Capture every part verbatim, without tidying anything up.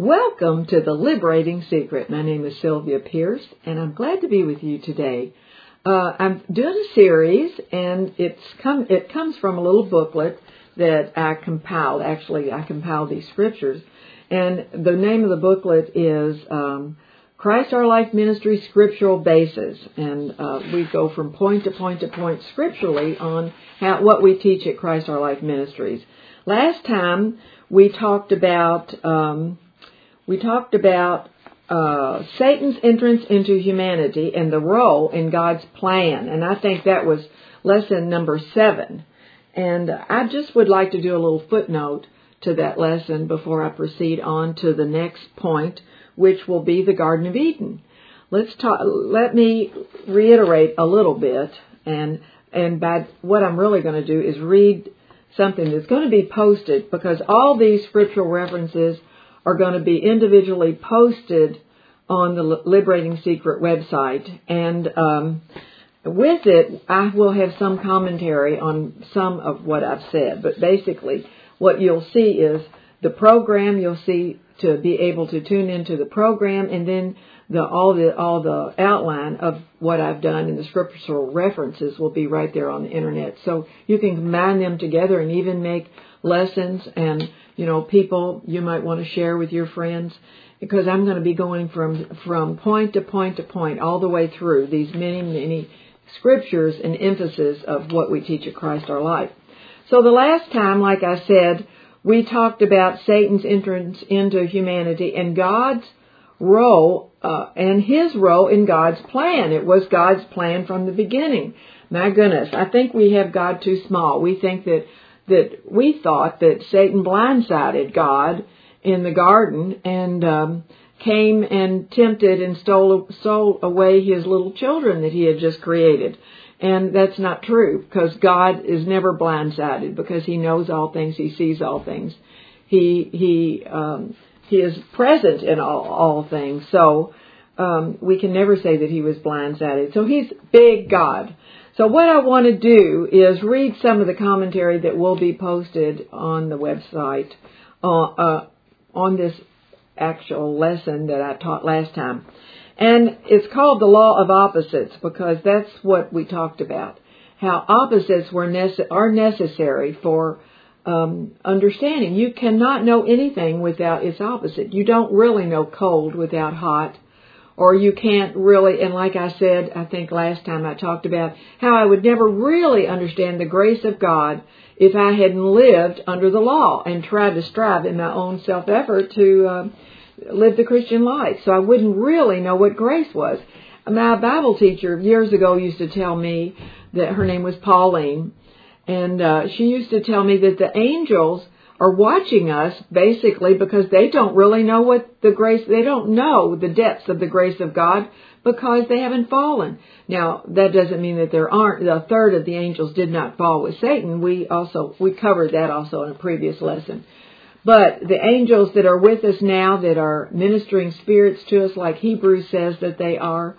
Welcome to The Liberating Secret. My name is Sylvia Pierce, and I'm glad to be with you today. Uh, I'm doing a series, and it's come, it comes from a little booklet that I compiled. Actually, I compiled these scriptures, and the name of the booklet is um, Christ Our Life Ministry Scriptural Basis, and uh, we go from point to point to point scripturally on how, what we teach at Christ Our Life Ministries. Last time we talked about um, we talked about uh, Satan's entrance into humanity and the role in God's plan, and I think that was lesson number seven. And I just would like to do a little footnote to that lesson before I proceed on to the next point, which will be the Garden of Eden. Let's talk. Let me reiterate a little bit, and and by what I'm really going to do is read something that's going to be posted, because all these scriptural references are going to be individually posted on the Liberating Secret website, and um, with it, I will have some commentary on some of what I've said. But basically, what you'll see is the program. You'll see to be able to tune into the program, and then the all the all the outline of what I've done and the scriptural references will be right there on the internet. So you can combine them together and even make lessons, and you know, people you might want to share with your friends, because I'm going to be going from from point to point to point all the way through these many many scriptures and emphasis of what we teach at Christ Our Life. So the last time, like I said, we talked about Satan's entrance into humanity and God's role uh, and his role in God's plan. It was God's plan from the beginning. My goodness, I think we have God too small. We think that that we thought that Satan blindsided God in the garden and um, came and tempted and stole, stole away his little children that he had just created. And that's not true, because God is never blindsided, because he knows all things, he sees all things. He he um, he is present in all, all things. So um, we can never say that he was blindsided. So he's big God. So what I want to do is read some of the commentary that will be posted on the website uh, uh, on this actual lesson that I taught last time. And it's called the Law of Opposites, because that's what we talked about, how opposites were nece- are necessary for um, understanding. You cannot know anything without its opposite. You don't really know cold without hot. Or you can't really, and like I said, I think last time I talked about how I would never really understand the grace of God if I hadn't lived under the law and tried to strive in my own self-effort to uh, live the Christian life. So I wouldn't really know what grace was. My Bible teacher years ago used to tell me that her name was Pauline, and uh, she used to tell me that the angels are watching us basically because they don't really know what the grace, they don't know the depths of the grace of God because they haven't fallen. Now, that doesn't mean that there aren't, a third of the angels did not fall with Satan. We also, we covered that also in a previous lesson. But the angels that are with us now, that are ministering spirits to us, like Hebrews says that they are,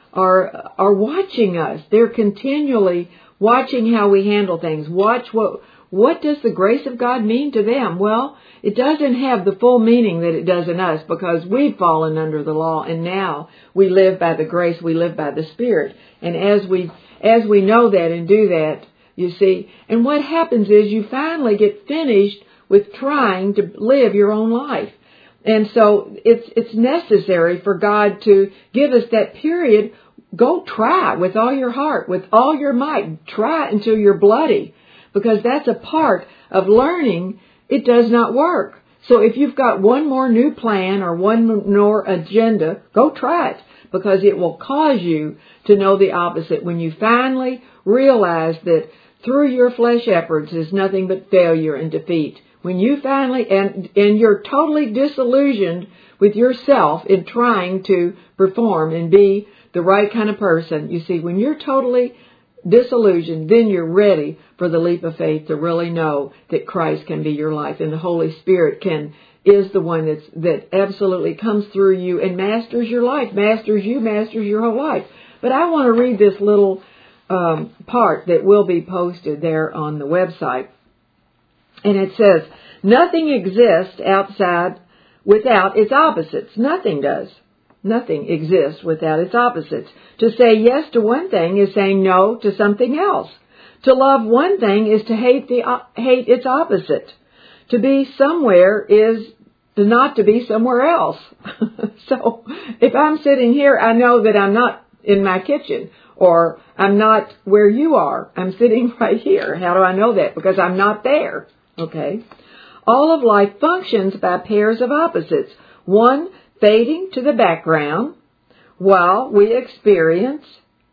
are, are watching us. They're continually watching how we handle things. Watch what, What does the grace of God mean to them? Well, it doesn't have the full meaning that it does in us, because we've fallen under the law, and now we live by the grace, we live by the Spirit. And as we as we know that and do that, you see, and what happens is you finally get finished with trying to live your own life. And so it's it's necessary for God to give us that period. Go try with all your heart, with all your might. Try until you're bloody. Because that's a part of learning it does not work. So if you've got one more new plan or one more agenda, go try it, because it will cause you to know the opposite. When you finally realize that through your flesh efforts is nothing but failure and defeat. When you finally, and, and you're totally disillusioned with yourself in trying to perform and be the right kind of person. You see, when you're totally disillusioned, then you're ready for the leap of faith to really know that Christ can be your life, and the Holy Spirit can is the one that's that absolutely comes through you and masters your life, masters you, masters your whole life. But I want to read this little um, part that will be posted there on the website, and it says, "Nothing exists outside without its opposites. Nothing does. Nothing exists without its opposites. To say yes to one thing is saying no to something else. To love one thing is to hate the uh, hate its opposite. To be somewhere is not to be somewhere else. So if I'm sitting here, I know that I'm not in my kitchen, or I'm not where you are. I'm sitting right here. How do I know that? Because I'm not there. Okay? All of life functions by pairs of opposites, one fading to the background while we experience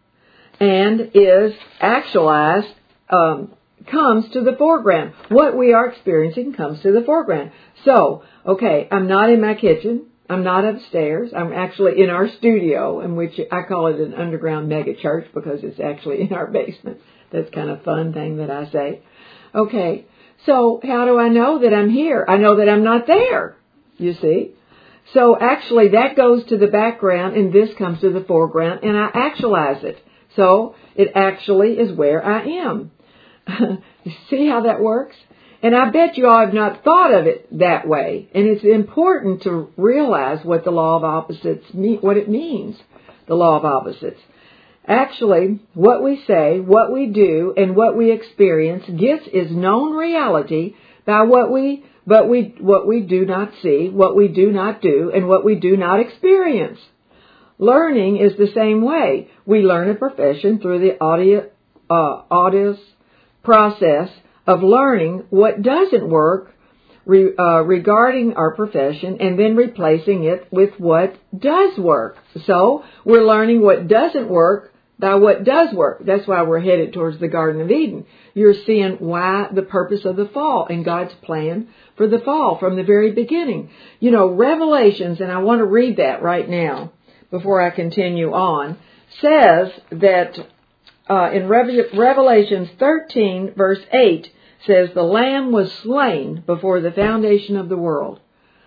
and is actualized, um, comes to the foreground. What we are experiencing comes to the foreground. So, okay, I'm not in my kitchen. I'm not upstairs. I'm actually in our studio, in which I call it an underground mega church because it's actually in our basement. That's kind of a fun thing that I say. Okay, so how do I know that I'm here? I know that I'm not there, you see. So actually that goes to the background and this comes to the foreground and I actualize it. So it actually is where I am. You see how that works? And I bet you all have not thought of it that way. And it's important to realize what the law of opposites mean, what it means, the law of opposites. Actually, what we say, what we do, and what we experience gets is known reality by what we But we, what we do not see, what we do not do, and what we do not experience. Learning is the same way. We learn a profession through the audio, uh, audious process of learning what doesn't work re, uh, regarding our profession and then replacing it with what does work. So we're learning what doesn't work by what does work. That's why we're headed towards the Garden of Eden. You're seeing why the purpose of the fall and God's plan for the fall from the very beginning. You know, Revelations, and I want to read that right now before I continue on, says that uh, in Re- Revelations thirteen, verse eight, says, the Lamb was slain before the foundation of the world.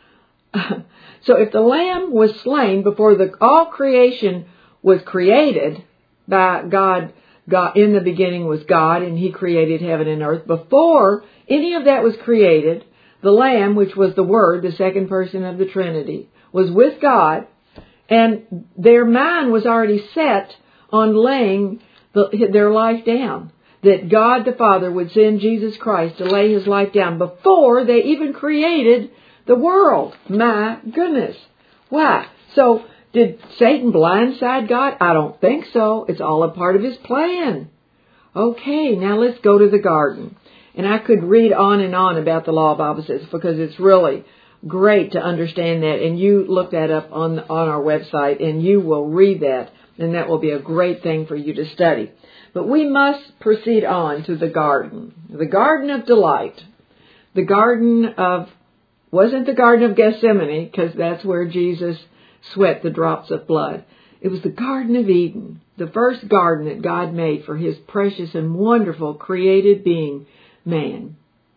So if the Lamb was slain before the all creation was created, by God, God, in the beginning was God, and He created heaven and earth. Before any of that was created, the Lamb, which was the Word, the second person of the Trinity, was with God, and their mind was already set on laying the, their life down. That God the Father would send Jesus Christ to lay His life down before they even created the world. My goodness. Why? So, did Satan blindside God? I don't think so. It's all a part of his plan. Okay, now let's go to the garden. And I could read on and on about the law of opposites because it's really great to understand that. And you look that up on, on our website and you will read that. And that will be a great thing for you to study. But we must proceed on to the garden. The Garden of Delight. The Garden of, wasn't the Garden of Gethsemane, because that's where Jesus sweat the drops of blood. It was the Garden of Eden, the first garden that God made for His precious and wonderful created being, man.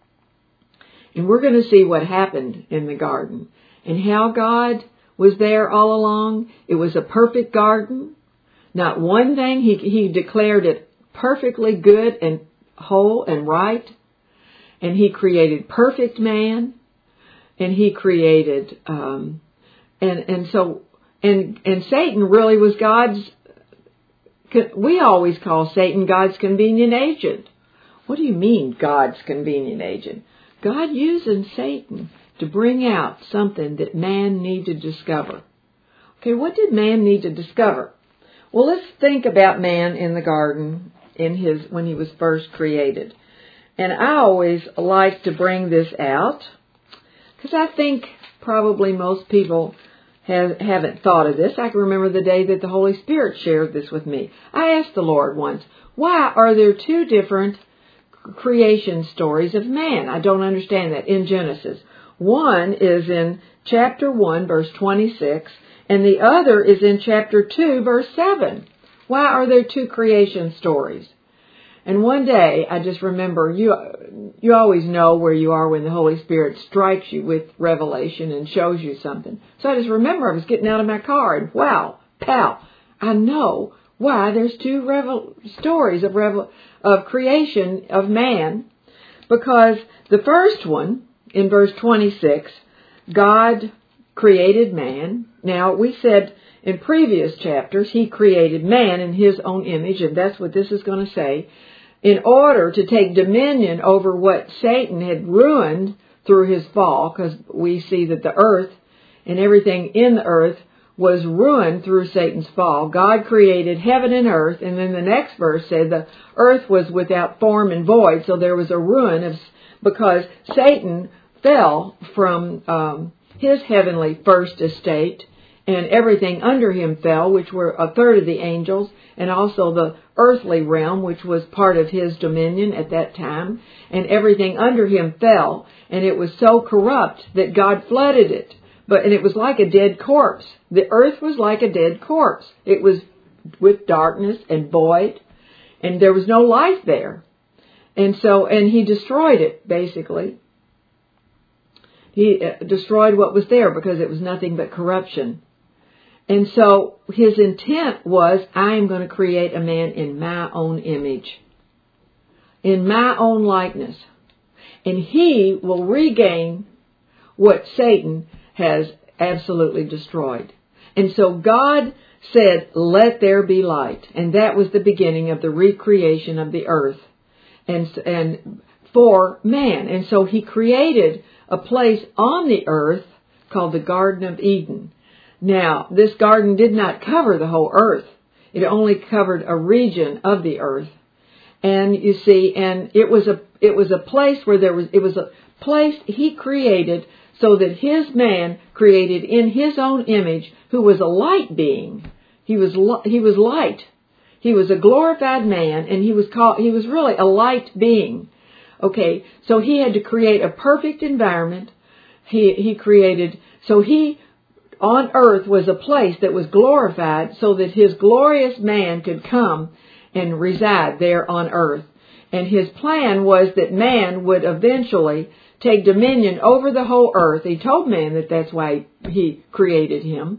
And we're going to see what happened in the garden and how God was there all along. It was a perfect garden. Not one thing. He, he declared it perfectly good and whole and right. And He created perfect man. And He created... Um, And and so and and Satan really was God's. We always call Satan God's convenient agent. What do you mean God's convenient agent? God using Satan to bring out something that man needed to discover. Okay, what did man need to discover? Well, let's think about man in the garden in his when he was first created. And I always like to bring this out because I think probably most people have, haven't thought of this. I can remember the day that the Holy Spirit shared this with me. I asked the Lord once, why are there two different creation stories of man? I don't understand that in Genesis. One is in chapter one, verse twenty-six, and the other is in chapter two, verse seven. Why are there two creation stories? And one day, I just remember, you you always know where you are when the Holy Spirit strikes you with revelation and shows you something. So I just remember I was getting out of my car and, wow, pow, I know why there's two revel- stories of revel- of creation of man. Because the first one, in verse twenty-six, God created man. Now, we said in previous chapters, he created man in his own image, and that's what this is going to say, in order to take dominion over what Satan had ruined through his fall, because we see that the earth and everything in the earth was ruined through Satan's fall. God created heaven and earth, and then the next verse said the earth was without form and void, so there was a ruin of, because Satan fell from um, his heavenly first estate, and everything under him fell, which were a third of the angels, and also the earthly realm, which was part of his dominion at that time, and everything under him fell, and it was so corrupt that God flooded it. But and it was like a dead corpse. The earth was like a dead corpse. It was with darkness and void, and there was no life there. And so, and he destroyed it, basically. He destroyed what was there because it was nothing but corruption. And so his intent was, I am going to create a man in my own image, in my own likeness. And he will regain what Satan has absolutely destroyed. And so God said, let there be light. And that was the beginning of the recreation of the earth and, and for man. And so he created a place on the earth called the Garden of Eden. Now, this garden did not cover the whole earth. It only covered a region of the earth. And you see, and it was a it was a place where there was it was a place he created so that his man created in his own image, who was a light being. He was he was light. He was a glorified man, and he was called he was really a light being. Okay, so he had to create a perfect environment. He he created so he on earth was a place that was glorified so that his glorious man could come and reside there on earth. And his plan was that man would eventually take dominion over the whole earth. He told man that that's why he created him.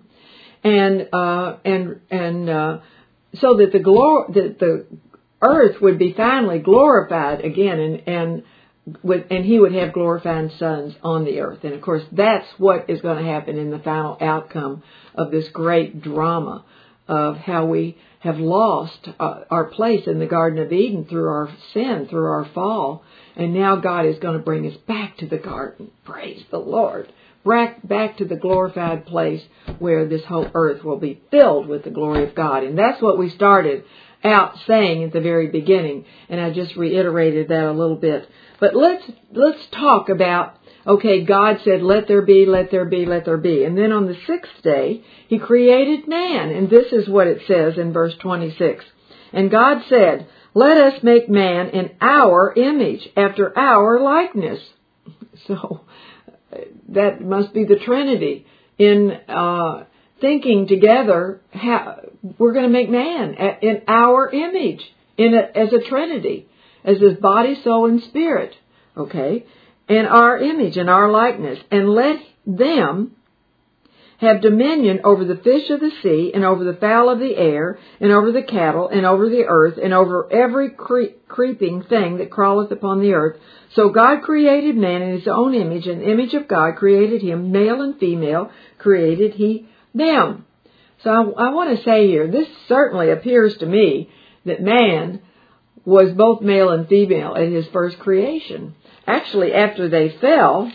And uh, and and uh, so that the glor- that the earth would be finally glorified again, and and with and he would have glorified sons on the earth. And of course, that's what is going to happen in the final outcome of this great drama of how we have lost uh, our place in the Garden of Eden through our sin, through our fall. And now God is going to bring us back to the garden. Praise the Lord. Back, back to the glorified place where this whole earth will be filled with the glory of God. And that's what we started out saying at the very beginning. And I just reiterated that a little bit. But let's let's talk about, okay, God said, let there be, let there be, let there be. And then on the sixth day, he created man. And this is what it says in verse twenty-six. And God said, let us make man in our image, after our likeness. So that must be the Trinity. In uh, thinking together, how, we're going to make man in our image, in a, as a Trinity, as his body, soul, and spirit. Okay? In our image, in our likeness. And let them have dominion over the fish of the sea, and over the fowl of the air, and over the cattle, and over the earth, and over every cre- creeping thing that crawleth upon the earth. So God created man in his own image, in the image of God created him, male and female created he them. So I, I want to say here, this certainly appears to me that man was both male and female at his first creation. Actually, after they fell,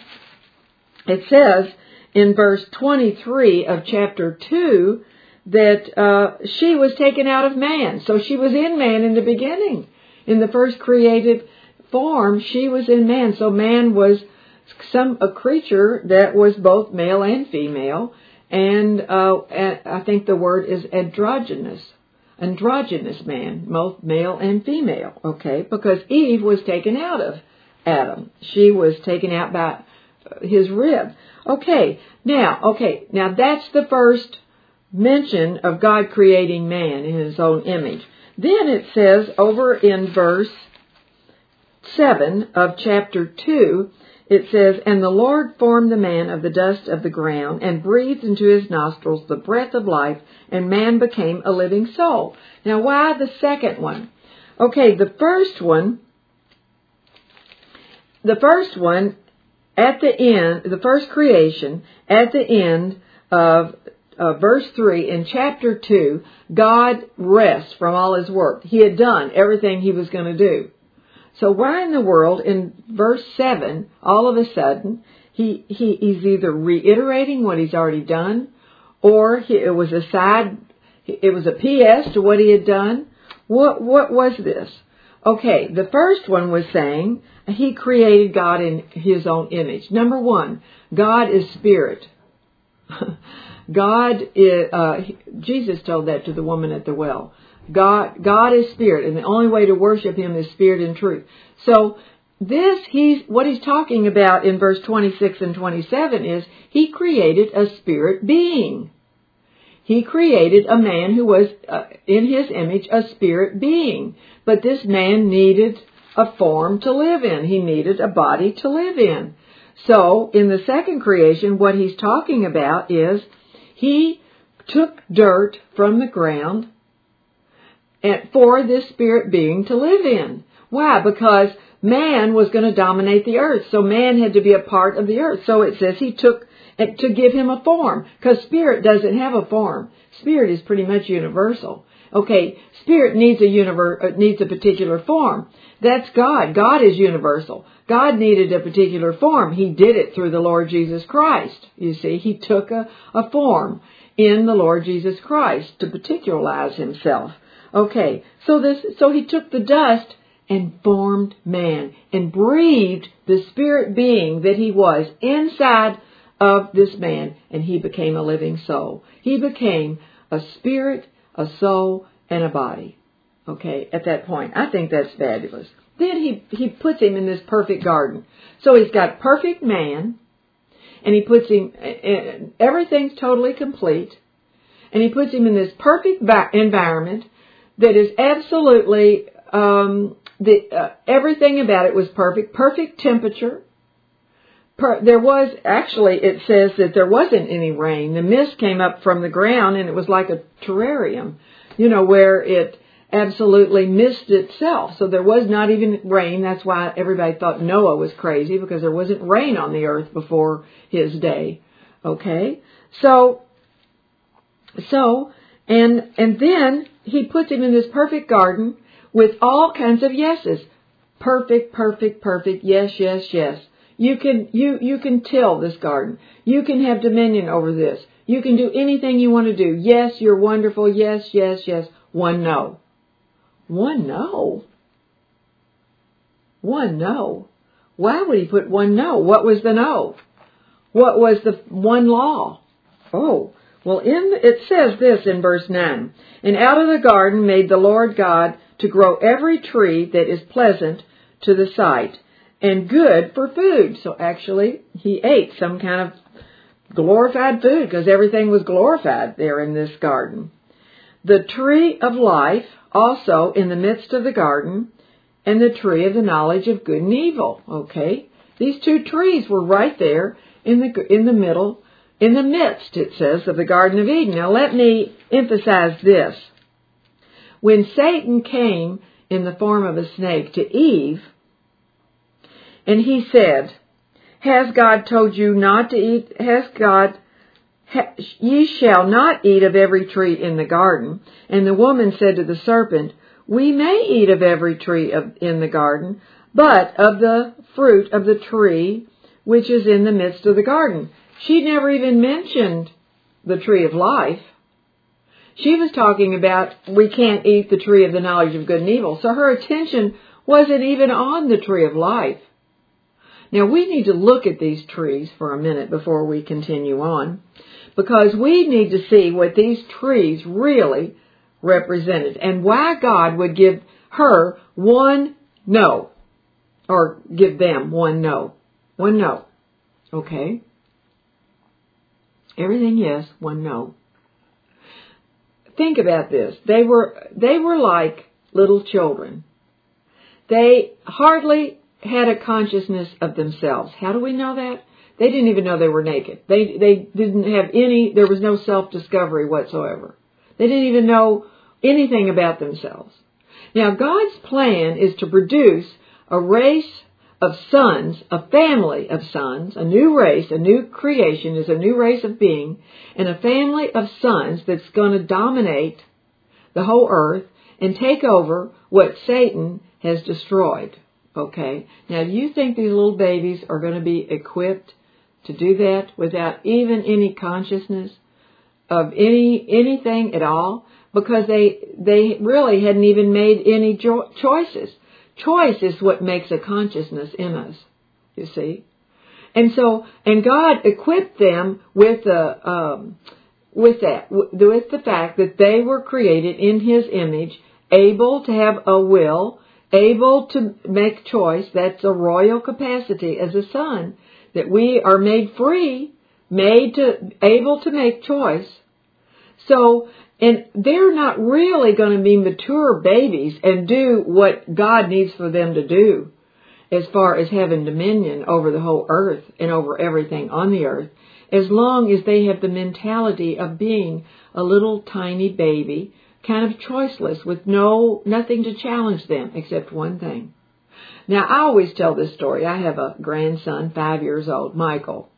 it says in verse twenty-three of chapter two that uh, she was taken out of man. So she was in man in the beginning. In the first created form, she was in man. So man was some a creature that was both male and female. And uh, I think the word is androgynous. Androgynous man, both male and female. Okay, because Eve was taken out of Adam. She was taken out by his rib. Okay, now, okay, now that's the first mention of God creating man in his own image. Then it says over in verse seven of chapter two, it says, and the Lord formed the man of the dust of the ground and breathed into his nostrils the breath of life, and man became a living soul. Now, why the second one? Okay, the first one, the first one, at the end, the first creation, at the end of uh, verse three in chapter two, God rests from all his work. He had done everything he was going to do. So why in the world, in verse seven, all of a sudden, he, he he's either reiterating what he's already done, or he, it was a side, it was a P S to what he had done. What what was this? Okay, the first one was saying he created God in his own image. Number one, God is spirit. God is, uh, Jesus told that to the woman at the well. God, God is spirit, and the only way to worship him is spirit and truth. So this, he's, what he's talking about in verse twenty-six and twenty-seven is he created a spirit being. He created a man who was, uh, in his image, a spirit being. But this man needed a form to live in. He needed a body to live in. So, in the second creation, what he's talking about is he took dirt from the ground and for this spirit being to live in. Why? Because man was going to dominate the earth. So man had to be a part of the earth. So it says he took to give him a form, because spirit doesn't have a form. Spirit is pretty much universal. Okay, spirit needs a univer- needs a particular form. That's God. God is universal. God needed a particular form. He did it through the Lord Jesus Christ. You see, he took a, a form in the Lord Jesus Christ to particularize himself. Okay, so this, so he took the dust and formed man and breathed the spirit being that he was inside of this man, and he became a living soul. He became a spirit, a soul, and a body. Okay, at that point. I think that's fabulous. Then he, he puts him in this perfect garden. So he's got perfect man, and he puts him, everything's totally complete, and he puts him in this perfect environment that is absolutely, um, the uh, everything about it was perfect, perfect temperature. Per, there was, actually, it says that there wasn't any rain. The mist came up from the ground, and it was like a terrarium, you know, where it absolutely missed itself. So there was not even rain. That's why everybody thought Noah was crazy, because there wasn't rain on the earth before his day. Okay? So, so, and, and then he puts him in this perfect garden with all kinds of yeses. Perfect, perfect, perfect, yes, yes, yes. You can, you, you can till this garden. You can have dominion over this. You can do anything you want to do. Yes, you're wonderful. Yes, yes, yes. One no. One no. One no. Why would he put one no? What was the no? What was the one law? Oh, well, in the, it says this in verse nine. And out of the garden made the Lord God to grow every tree that is pleasant to the sight and good for food. So actually, he ate some kind of glorified food, because everything was glorified there in this garden. The tree of life also in the midst of the garden, and the tree of the knowledge of good and evil. Okay, these two trees were right there in the in the middle, in the midst, it says, of the Garden of Eden. Now let me emphasize this. When Satan came in the form of a snake to Eve, and he said, has God told you not to eat? Has God, ha, ye shall not eat of every tree in the garden. And the woman said to the serpent, we may eat of every tree of, in the garden, but of the fruit of the tree which is in the midst of the garden. She never even mentioned the tree of life. She was talking about we can't eat the tree of the knowledge of good and evil. So her attention wasn't even on the tree of life. Now, we need to look at these trees for a minute before we continue on, because we need to see what these trees really represented and why God would give her one no, or give them one no. One no. Okay? Everything yes, one no. Think about this. They were, they were like little children. They hardly had a consciousness of themselves. How do we know that? They didn't even know they were naked. They they didn't have any, there was no self-discovery whatsoever. They didn't even know anything about themselves. Now, God's plan is to produce a race of sons, a family of sons, a new race, a new creation is a new race of being, and a family of sons that's going to dominate the whole earth and take over what Satan has destroyed. Okay? Now, do you think these little babies are going to be equipped to do that without even any consciousness of any anything at all? Because they they really hadn't even made any jo- choices. Choice is what makes a consciousness in us, you see. And so, and God equipped them with the um, with that, with the fact that they were created in His image, able to have a will, able to make choice. That's a royal capacity as a son, that we are made free, made to able to make choice. So, and they're not really going to be mature babies and do what God needs for them to do as far as having dominion over the whole earth and over everything on the earth, as long as they have the mentality of being a little tiny baby, kind of choiceless, with no nothing to challenge them except one thing. Now, I always tell this story. I have a grandson, five years old, Michael.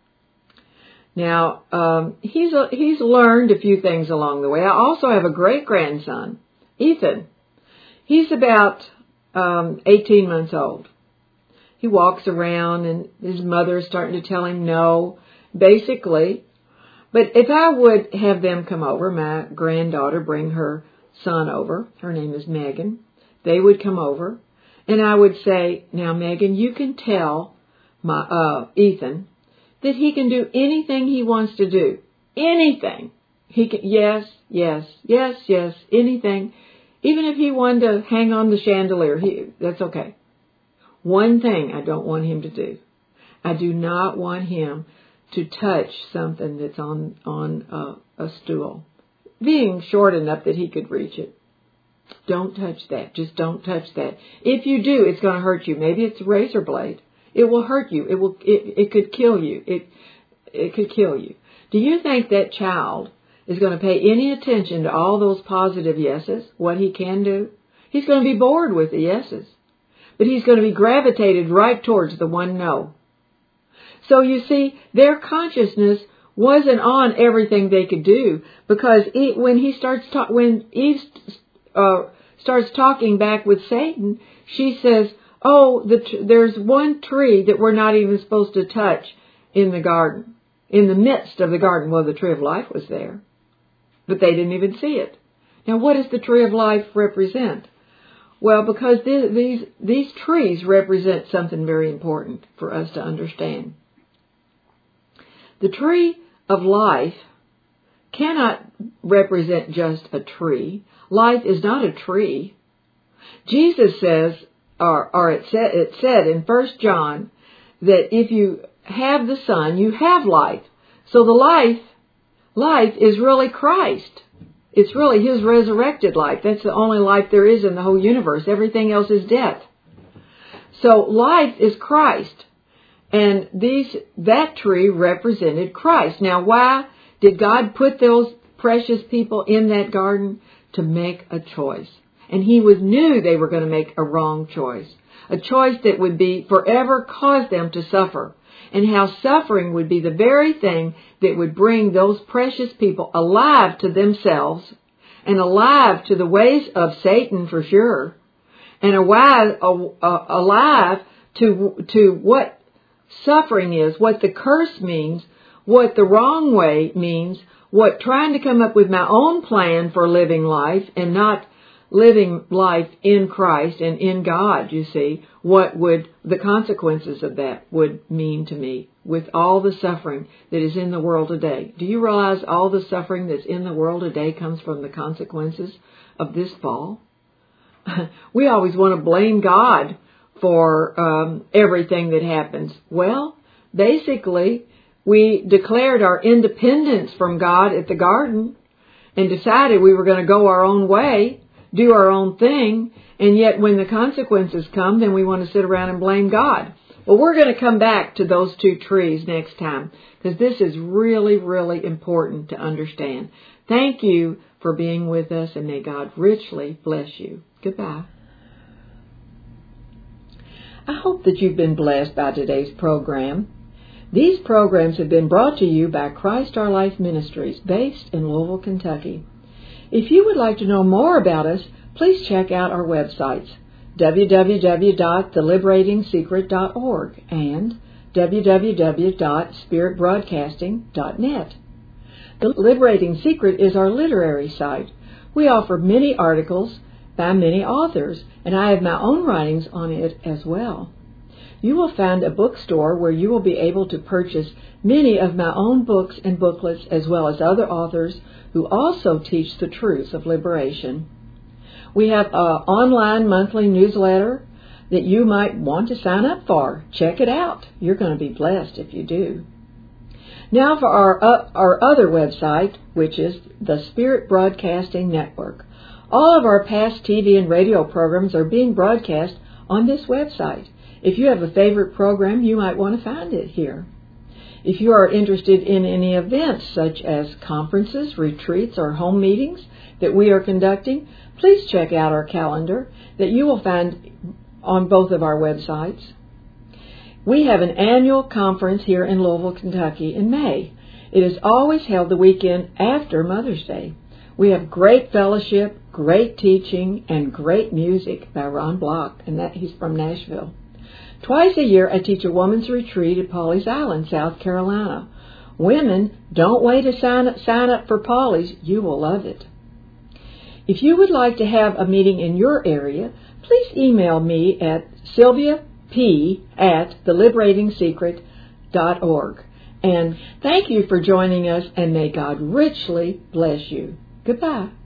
Now, um, he's a, he's learned a few things along the way. I also have a great-grandson, Ethan. He's about um, eighteen months old. He walks around, and his mother is starting to tell him no, basically. But if I would have them come over, my granddaughter bring her son over, her name is Megan, they would come over, and I would say, now, Megan, you can tell my uh, Ethan that he can do anything he wants to do. Anything. He can, yes, yes, yes, yes, anything. Even if he wanted to hang on the chandelier, he, that's okay. One thing I don't want him to do. I do not want him to touch something that's on, on a, a stool, being short enough that he could reach it. Don't touch that. Just don't touch that. If you do, it's going to hurt you. Maybe it's a razor blade. It will hurt you. It will. It, it could kill you. It it could kill you. Do you think that child is going to pay any attention to all those positive yeses, what he can do? He's going to be bored with the yeses. But he's going to be gravitated right towards the one no. So you see, their consciousness wasn't on everything they could do, because he, when he starts ta- when Eve uh, starts talking back with Satan, she says, oh, the t- there's one tree that we're not even supposed to touch in the garden, in the midst of the garden. Well, the tree of life was there, but they didn't even see it. Now, what does the tree of life represent? Well, because th- these these trees represent something very important for us to understand. The tree of life cannot represent just a tree. Life is not a tree. Jesus says, Or, or it, said, it said in First John that if you have the Son, you have life. So the life, life is really Christ. It's really His resurrected life. That's the only life there is in the whole universe. Everything else is death. So life is Christ. And these that tree represented Christ. Now, why did God put those precious people in that garden? To make a choice. And He was knew they were going to make a wrong choice. A choice that would be forever cause them to suffer. And how suffering would be the very thing that would bring those precious people alive to themselves, and alive to the ways of Satan for sure, and alive, alive to, to what suffering is, what the curse means, what the wrong way means, what trying to come up with my own plan for living life and not living life in Christ and in God, you see, what would the consequences of that would mean to me with all the suffering that is in the world today. Do you realize all the suffering that's in the world today comes from the consequences of this fall? We always want to blame God for um, everything that happens. Well, basically, we declared our independence from God at the garden and decided we were going to go our own way, do our own thing, and yet when the consequences come, then we want to sit around and blame God. Well, we're going to come back to those two trees next time, because this is really, really important to understand. Thank you for being with us, and may God richly bless you. Goodbye. I hope that you've been blessed by today's program. These programs have been brought to you by Christ Our Life Ministries, based in Louisville, Kentucky. If you would like to know more about us, please check out our websites, w w w dot the liberating secret dot org and w w w dot spirit broadcasting dot net. The Liberating Secret is our literary site. We offer many articles by many authors, and I have my own writings on it as well. You will find a bookstore where you will be able to purchase many of my own books and booklets, as well as other authors who also teach the truths of liberation. We have an online monthly newsletter that you might want to sign up for. Check it out. You're going to be blessed if you do. Now for our, uh, our other website, which is the Spirit Broadcasting Network. All of our past T V and radio programs are being broadcast on this website. If you have a favorite program, you might want to find it here. If you are interested in any events, such as conferences, retreats, or home meetings that we are conducting, please check out our calendar that you will find on both of our websites. We have an annual conference here in Louisville, Kentucky in May. It is always held the weekend after Mother's Day. We have great fellowship, great teaching, and great music by Ron Block, and that he's from Nashville. Twice a year, I teach a woman's retreat at Pawleys Island, South Carolina. Women, don't wait to sign up, sign up for Pawleys. You will love it. If you would like to have a meeting in your area, please email me at sylvia p at the liberating secret dot org. And thank you for joining us, and may God richly bless you. Goodbye.